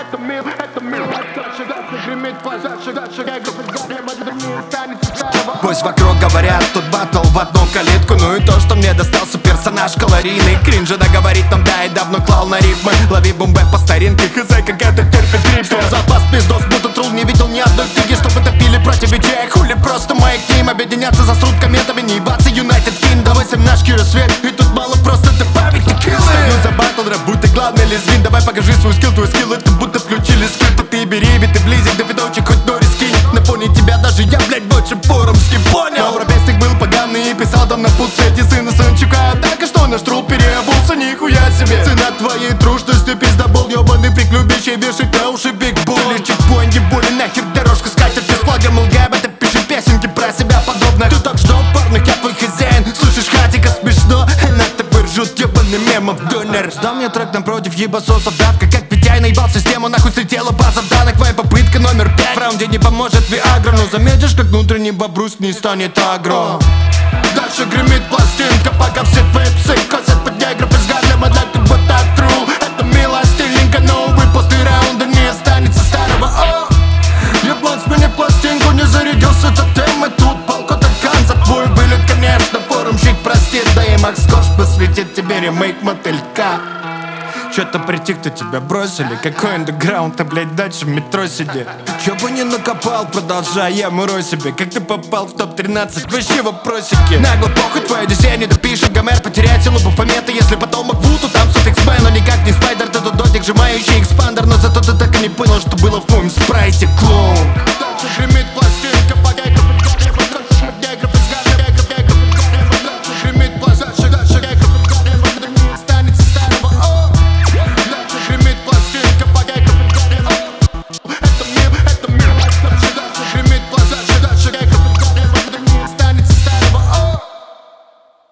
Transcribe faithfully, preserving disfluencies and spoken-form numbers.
это мир, это мир. Дальше, дальше гремит флажь, дальше, дальше гагров из заднего, это мир останется старого. Пусть вокруг говорят, тут батл в одну калитку. Ну и то, что мне достался персонаж калорийный. Кринжа договорит нам, да, и давно клал на рифмы. Лови бомбе по старинке, хз, как это терпит рифмы. Стоп, запас, пиздос, будто трул, не видел ни одной книги, чтобы топили против идей. Хули просто моих ним объединяться за срут комментами, не ебаться United Kingdom. Восемь наш рассвет, и тут мало просто добавить текилы. Стою за батл, рэп, будь ты главный лесбин. Давай покажи свой скилл, твой скилл, это будто включили скрипт. Ты бери, биты близик, да видочек, хоть Дори скинь. На фоне тебя даже я, блядь, больше форумский, понял? Но песник был поганый и писал там на пустыне сына Санчука. Так и что наш трул переобулся, нихуя себе. Цена твоей трушности, пиздобол ебаный фиг, любящий вешать на уши биг бол. Лишь чекпоинт, боли, нахер дорожка скатерть. С флагом ЛГБТ пиши песенки про себя подобное. Ты так ждал парных, я твой хозяин. Слышишь, хатика смешно, на тобой ржут ебаный мемов донер. Ждал мне трек напротив ебасосов, давка как Витяй наебал систему, нахуй слетела база данных. Твоя попытка номер пять, в раунде не поможет Виагра. Но заметишь, как внутренний бобрус не станет агро. Дальше гремит пластинка, пока все твои псы косят под негров из Гарлема. Да, как бы так true, это мило, стильненько, но увы, после раунда не останется старого. О, еблан, смени пластинку, не зарядился тотем, и тут палку до конца. Твой вылет, конечно, форумщик простит, да и Макс Корж посвятит тебе ремейк мотылька. Чё-то притих-то тебя бросили. Какой андеграунд, ты, блядь, дальше в метро сиди. Чё бы не накопал, продолжай, я мурой себе. Как ты попал в топ тринадцать, вообще вопросики. Нагло похуй, твоя одиссея не допишет. Гомер потеряет силу по пометы. Если потом Макву, то там суффикс Б. Но никак не спайдер, ты тут дотик, сжимающий экспандер. Но зато ты так и не понял, что было в моем спрайте, клоун.